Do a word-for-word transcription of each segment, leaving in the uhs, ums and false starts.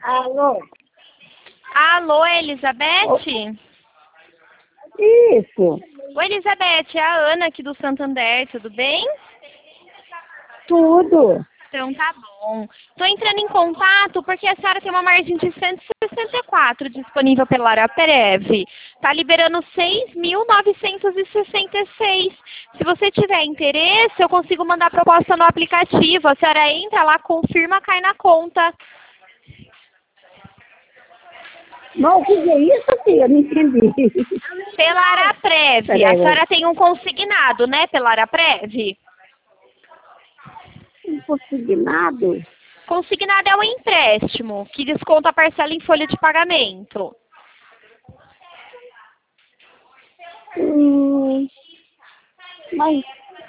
Alô? Alô, Elizabeth? Isso, Oi, Elizabeth, é a Ana aqui do Santander, tudo bem? tudo. Então tá bom. Estou entrando em contato porque a senhora tem uma margem de cento e sessenta e quatro disponível pela Araprev. Está liberando seis mil novecentos e sessenta e seis. Se você tiver interesse, eu consigo mandar proposta no aplicativo. A senhora entra lá, confirma, cai na conta. Mas o que é isso, filha? Eu não entendi. Pela Araprev. Peraí, A eu- senhora tem um consignado, né, pela Araprev? um consignado? Consignado é um empréstimo que desconta a parcela em folha de pagamento. Hum, mas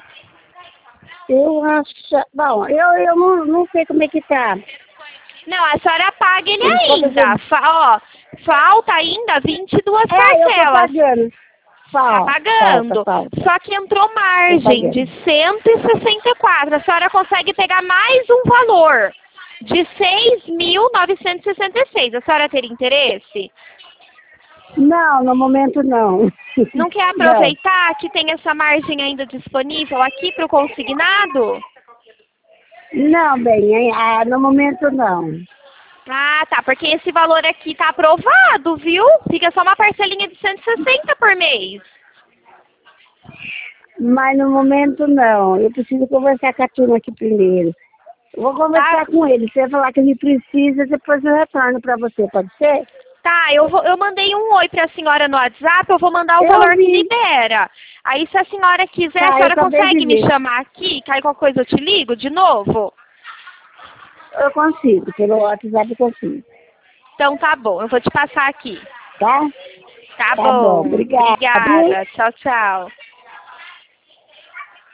eu acho... Bom, eu, eu não, não sei como é que tá. Não, a senhora paga ele Eles estão ainda. fazendo- Fa- ó, falta ainda vinte e duas É, eu tô parcelas. pagando. Tá Falta, pagando. falta, falta. Só que entrou Tô margem de pagando. cento e sessenta e quatro. A senhora consegue pegar mais um valor de seis mil novecentos e sessenta e seis. A senhora teria interesse? Não, no momento não. Não quer Não. aproveitar que tem essa margem ainda disponível aqui para o consignado? Não, bem, ah, no momento não. Ah, tá, porque esse valor aqui tá aprovado, viu? Fica só uma parcelinha de cento e sessenta por mês. Mas no momento não. Eu preciso conversar com a turma aqui primeiro. Eu vou conversar Tá, com ele. Se ele falar que ele precisa, depois eu retorno para você, pode ser? tá, eu, vou, eu mandei um oi pra senhora no WhatsApp, eu vou mandar o Eu valor que vi. libera. Aí se a senhora quiser, Tá, a eu senhora acabei de consegue me ver. chamar aqui, que aí qualquer coisa eu te ligo de novo? Eu consigo, pelo WhatsApp eu consigo. Então tá bom, eu vou te passar aqui. Tá? Tá Tá bom, bom, obrigada. obrigada, tchau, tchau.